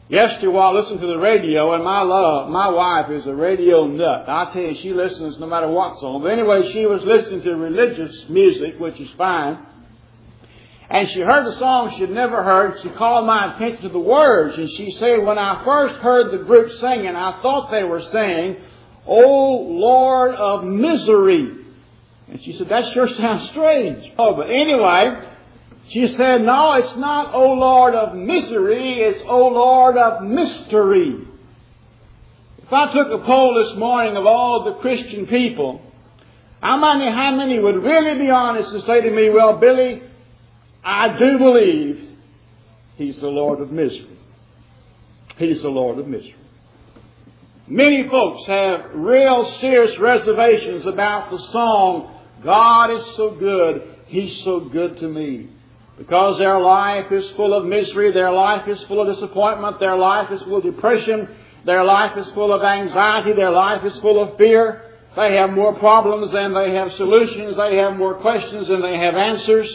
Yesterday while listening to the radio, and my wife is a radio nut. I tell you, she listens no matter what's on. But anyway, she was listening to religious music, which is fine. And she heard the song she'd never heard. She called my attention to the words. And she said, when I first heard the group singing, I thought they were saying, "O Lord of Misery." And she said, that sure sounds strange. Oh, but anyway, she said, no, it's not "O Lord of Misery," it's "O Lord of Mystery." If I took a poll this morning of all the Christian people, how many would really be honest and say to me, well, Billy, I do believe He's the Lord of misery. He's the Lord of misery. Many folks have real serious reservations about the song, "God is so good, He's so good to me." Because their life is full of misery, their life is full of disappointment, their life is full of depression, their life is full of anxiety, their life is full of fear. They have more problems than they have solutions, they have more questions than they have answers.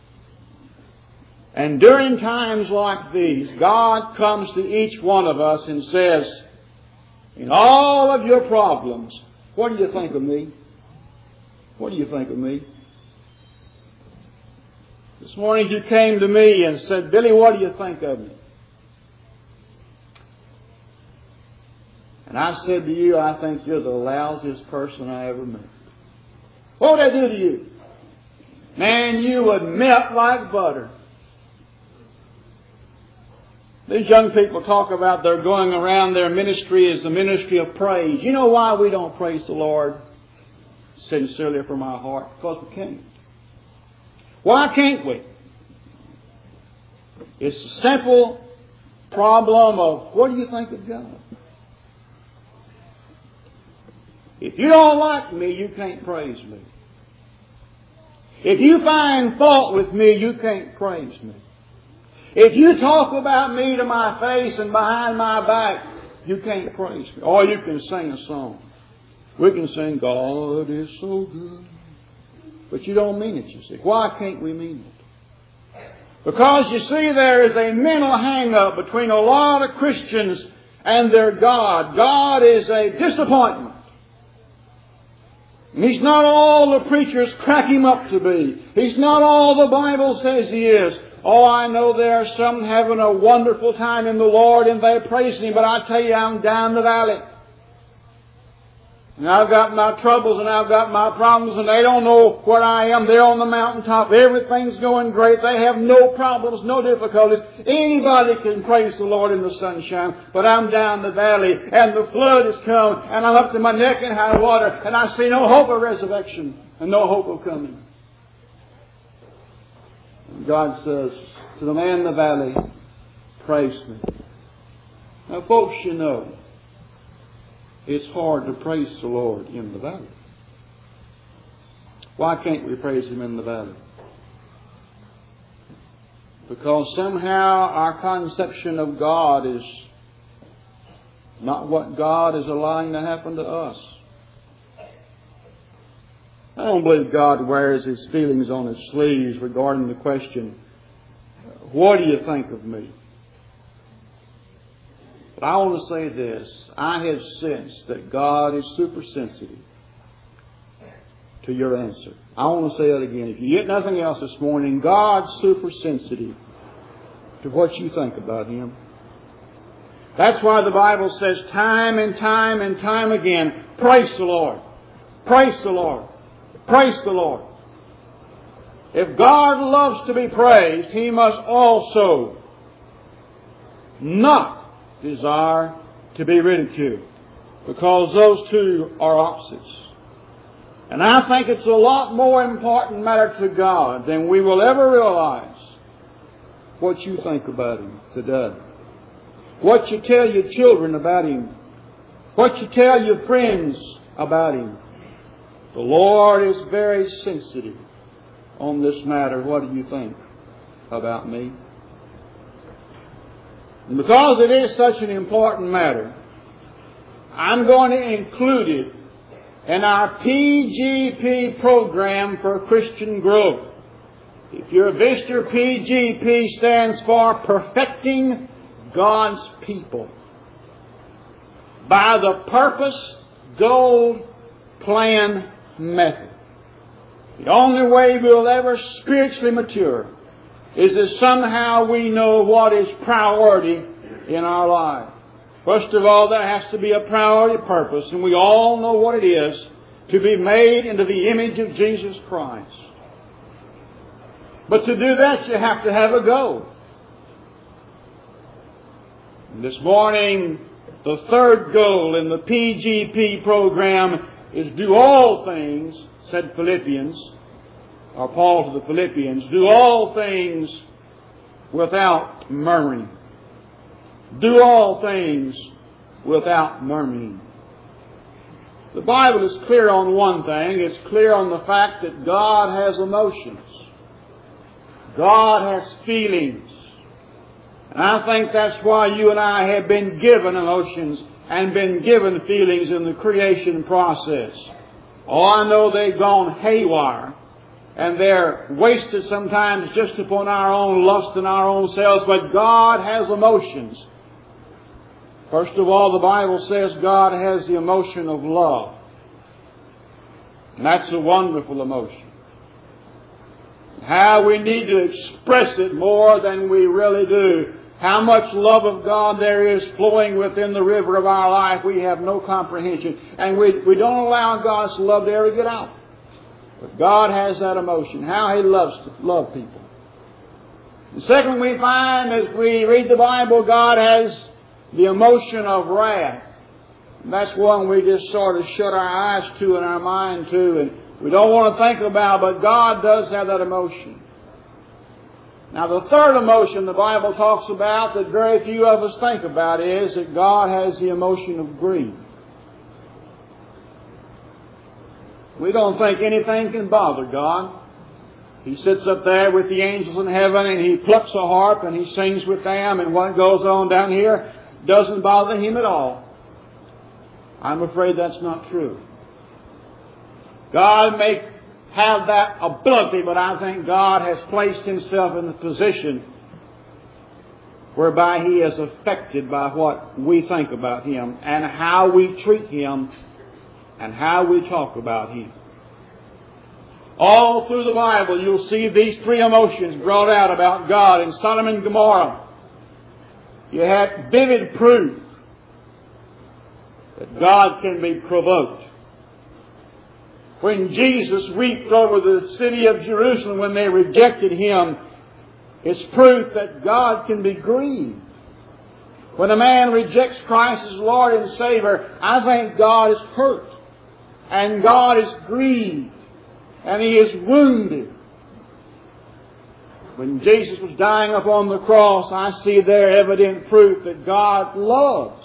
And during times like these, God comes to each one of us and says, in all of your problems, what do you think of me? What do you think of me? This morning you came to me and said, Billy, what do you think of me? And I said to you, I think you're the lousiest person I ever met. What would I do to you? Man, you would melt like butter. These young people talk about they're going around their ministry as the ministry of praise. You know why we don't praise the Lord sincerely from our heart? Because we can't. Why can't we? It's a simple problem of what do you think of God? If you don't like me, you can't praise me. If you find fault with me, you can't praise me. If you talk about me to my face and behind my back, you can't praise me. Or you can sing a song. We can sing, "God is so good." But you don't mean it, you see. Why can't we mean it? Because, you see, there is a mental hang-up between a lot of Christians and their God. God is a disappointment. And He's not all the preachers crack Him up to be. He's not all the Bible says He is. Oh, I know there are some having a wonderful time in the Lord and they're praising Him, but I tell you, I'm down the valley. And I've got my troubles and I've got my problems and they don't know where I am. They're on the mountaintop. Everything's going great. They have no problems, no difficulties. Anybody can praise the Lord in the sunshine. But I'm down the valley and the flood has come and I'm up to my neck in high water and I see no hope of resurrection and no hope of coming. And God says to the man in the valley, praise me. Now folks, you know, it's hard to praise the Lord in the valley. Why can't we praise Him in the valley? Because somehow our conception of God is not what God is allowing to happen to us. I don't believe God wears His feelings on His sleeves regarding the question, what do you think of me? But I want to say this. I have sensed that God is super sensitive to your answer. I want to say that again. If you get nothing else this morning, God's super sensitive to what you think about Him. That's why the Bible says time and time and time again, praise the Lord. Praise the Lord. Praise the Lord. If God loves to be praised, He must also not desire to be ridiculed, because those two are opposites. And I think it's a lot more important matter to God than we will ever realize what you think about Him today. What you tell your children about Him. What you tell your friends about Him. The Lord is very sensitive on this matter. What do you think about me? And because it is such an important matter, I'm going to include it in our PGP program for Christian growth. If you're a visitor, PGP stands for Perfecting God's people by the purpose, goal, plan, method. The only way we'll ever spiritually mature is that somehow we know what is priority in our life. First of all, there has to be a priority purpose, and we all know what it is, to be made into the image of Jesus Christ. But to do that, you have to have a goal. And this morning, the third goal in the PGP program is do all things, said Philippians, or Paul to the Philippians, do all things without murmuring. Do all things without murmuring. The Bible is clear on one thing. It's clear on the fact that God has emotions. God has feelings. And I think that's why you and I have been given emotions and been given feelings in the creation process. Oh, I know they've gone haywire, and they're wasted sometimes just upon our own lust and our own selves, but God has emotions. First of all, the Bible says God has the emotion of love. And that's a wonderful emotion. How we need to express it more than we really do. How much love of God there is flowing within the river of our life, we have no comprehension. And we don't allow God's love to ever get out. But God has that emotion. How He loves to love people. And second, we find as we read the Bible, God has the emotion of wrath. And that's one we just sort of shut our eyes to and our mind to, and we don't want to think about, but God does have that emotion. Now, the third emotion the Bible talks about that very few of us think about is that God has the emotion of grief. We don't think anything can bother God. He sits up there with the angels in heaven and He plucks a harp and He sings with them, and what goes on down here doesn't bother Him at all. I'm afraid that's not true. God may have that ability, but I think God has placed Himself in the position whereby He is affected by what we think about Him and how we treat Him and how we talk about Him. All through the Bible you'll see these three emotions brought out about God. In Sodom and Gomorrah, you had vivid proof that God can be provoked. When Jesus wept over the city of Jerusalem when they rejected Him, it's proof that God can be grieved. When a man rejects Christ as Lord and Savior, I think God is hurt. And God is grieved. And He is wounded. When Jesus was dying upon the cross, I see there evident proof that God loves.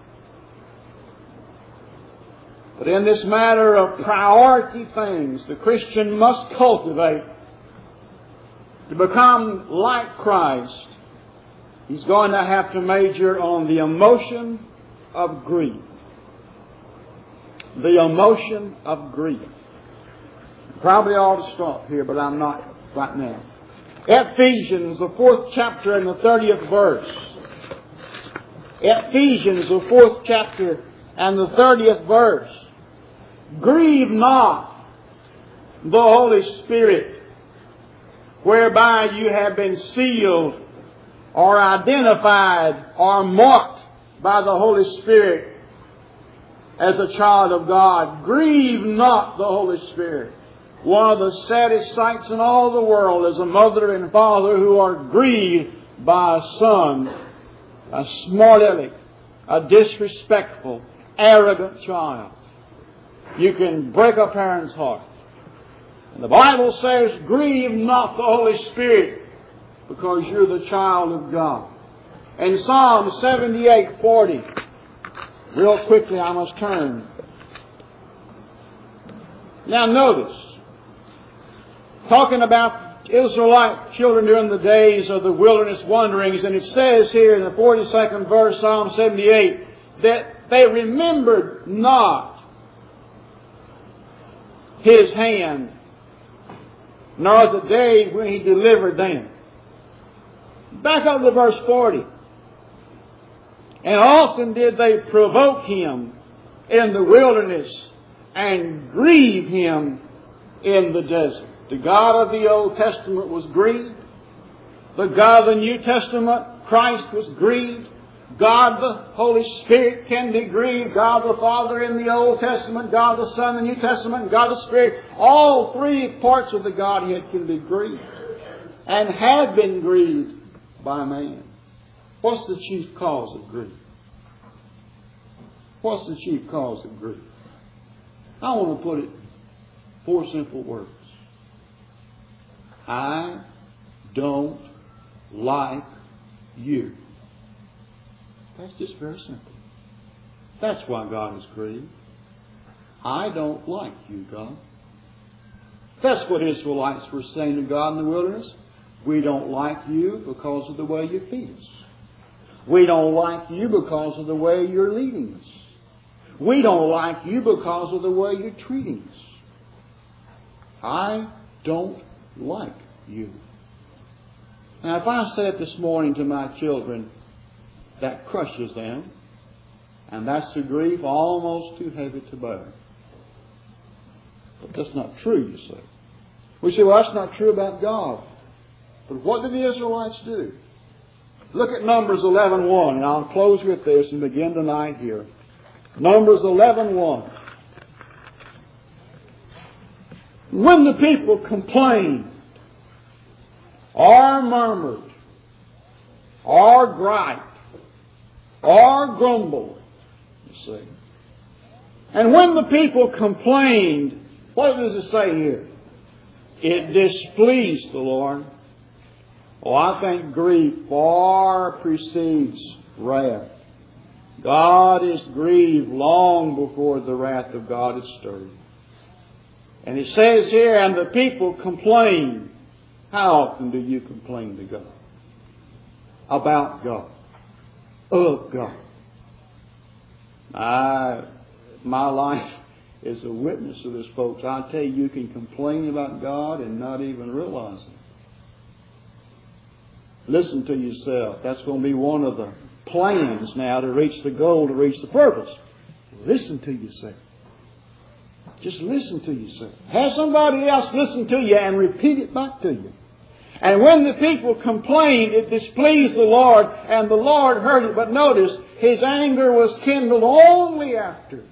But in this matter of priority things, the Christian must cultivate to become like Christ. He's going to have to major on the emotion of grief. The emotion of grief. Probably ought to stop here, but I'm not right now. Ephesians, the 4th chapter and the 30th verse. Ephesians, the 4th chapter and the 30th verse. Grieve not the Holy Spirit, whereby you have been sealed or identified or marked by the Holy Spirit as a child of God. Grieve not the Holy Spirit. One of the saddest sights in all the world is a mother and father who are grieved by a son, a smart aleck, a disrespectful, arrogant child. You can break a parent's heart. And the Bible says, grieve not the Holy Spirit, because you're the child of God. In Psalm 78:40, real quickly I must turn. Now notice, talking about Israelite children during the days of the wilderness wanderings, and it says here in the 42nd verse, Psalm 78, that they remembered not His hand, nor the day when He delivered them. Back up to verse 40. And often did they provoke Him in the wilderness and grieve Him in the desert. The God of the Old Testament was grieved. The God of the New Testament, Christ, was grieved. God the Holy Spirit can be grieved. God the Father in the Old Testament, God the Son in the New Testament, God the Spirit. All three parts of the Godhead can be grieved and have been grieved by man. What's the chief cause of grief? What's the chief cause of grief? I want to put it in 4 simple words. I don't like you. That's just very simple. That's why God is grieved. I don't like you, God. That's what Israelites were saying to God in the wilderness. We don't like you because of the way you feed us. We don't like you because of the way you're leading us. We don't like you because of the way you're treating us. I don't like you. Now, if I said this morning to my children, that crushes them, and that's a grief almost too heavy to bear. But that's not true, you say. We say, well, that's not true about God. But what did the Israelites do? Look at Numbers 11:1, and I'll close with this and begin tonight here. Numbers 11:1. When the people complained, or murmured, or griped, or grumbled, you see. And when the people complained, what does it say here? It displeased the Lord. Oh, I think grief far precedes wrath. God is grieved long before the wrath of God is stirred. And it says here, and the people complained. How often do you complain to God? About God. Of God. My life is a witness to this, folks. I tell you, you can complain about God and not even realize it. Listen to yourself. That's going to be one of the plans now to reach the goal, to reach the purpose. Listen to yourself. Just listen to yourself. Have somebody else listen to you and repeat it back to you. And when the people complained, it displeased the Lord, and the Lord heard it. But notice, His anger was kindled only after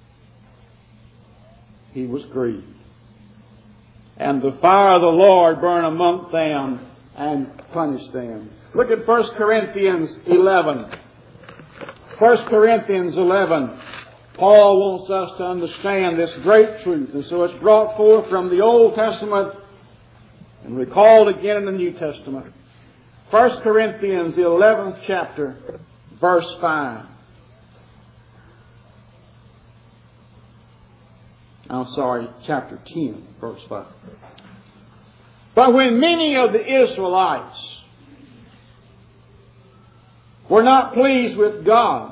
He was grieved. And the fire of the Lord burned among them and punished them. Look at 1 Corinthians 11. 1 Corinthians 11. Paul wants us to understand this great truth. And so it's brought forth from the Old Testament and recalled again in the New Testament. 1 Corinthians, the 11th chapter, verse 5. I'm sorry, chapter 10, verse 5. But when many of the Israelites were not pleased with God,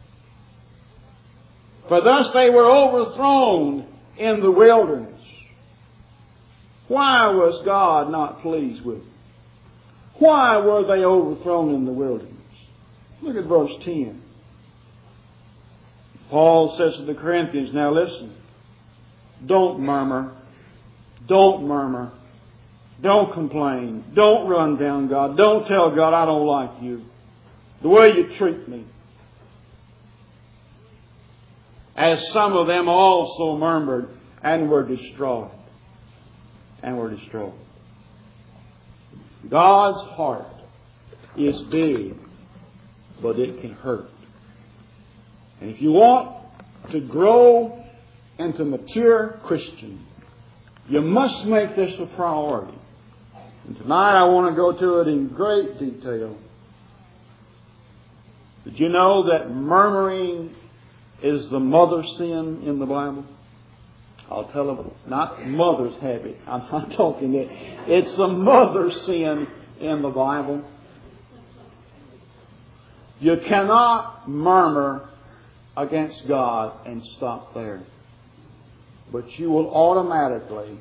for thus they were overthrown in the wilderness. Why was God not pleased with them? Why were they overthrown in the wilderness? Look at verse 10. Paul says to the Corinthians, now listen, don't murmur, don't murmur, don't complain, don't run down God, don't tell God I don't like you, the way you treat me. As some of them also murmured and were destroyed. And were destroyed. God's heart is big, but it can hurt. And if you want to grow into mature Christian, you must make this a priority. And tonight I want to go to it in great detail. Did you know that murmuring is the mother sin in the Bible? I'll tell them, not mother's habit. I'm not talking it. It's the mother sin in the Bible. You cannot murmur against God and stop there. But you will automatically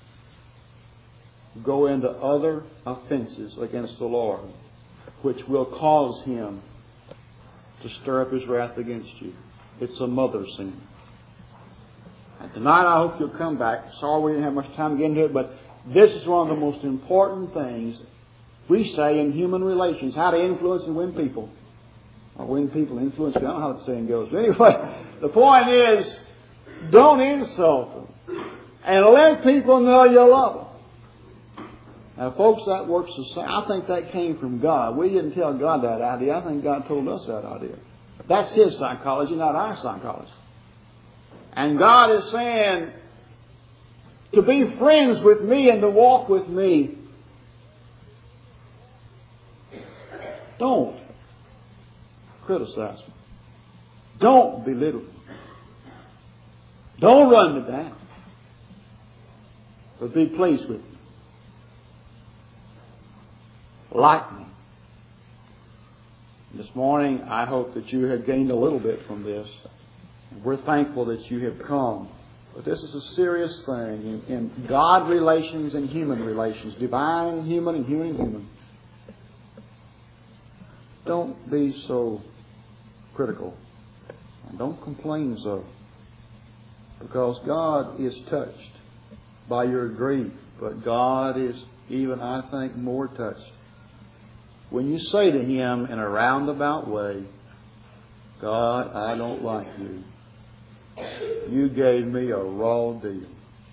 go into other offenses against the Lord, which will cause Him to stir up His wrath against you. It's a mother sin. And tonight I hope you'll come back. Sorry we didn't have much time to get into it, but this is one of the most important things we say in human relations, how to influence and win people. Or win people, influence people. I don't know how the saying goes. But anyway, the point is, don't insult them. And let people know you love them. Now, folks, that works the same. I think that came from God. We didn't tell God that idea. I think God told us that idea. That's His psychology, not our psychology. And God is saying, to be friends with me and to walk with me, don't criticize me. Don't belittle me. Don't run me down. But be pleased with me. Like me. This morning, I hope that you have gained a little bit from this. We're thankful that you have come. But this is a serious thing in God relations and human relations. Divine and human and human and human. Don't be so critical. And don't complain so. Because God is touched by your grief. But God is even, I think, more touched when you say to Him in a roundabout way, God, I don't like you. You gave me a raw deal.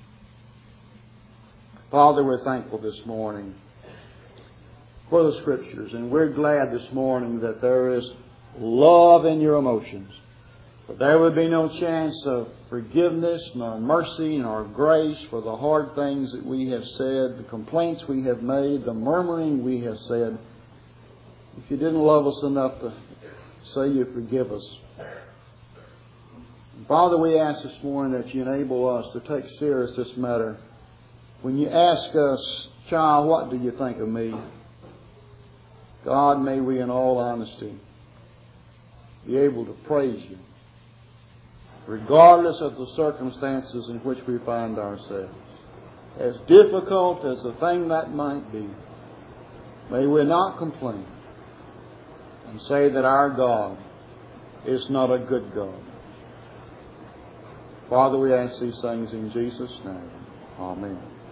Father, we're thankful this morning for the Scriptures. And we're glad this morning that there is love in your emotions. But there would be no chance of forgiveness, nor mercy, nor grace for the hard things that we have said, the complaints we have made, the murmuring we have said. If you didn't love us enough to say you forgive us. Father, we ask this morning that you enable us to take serious this matter. When you ask us, child, what do you think of me? God, may we in all honesty be able to praise you, regardless of the circumstances in which we find ourselves. As difficult as the thing that might be, may we not complain and say that our God is not a good God. Father, we ask these things in Jesus' name. Amen.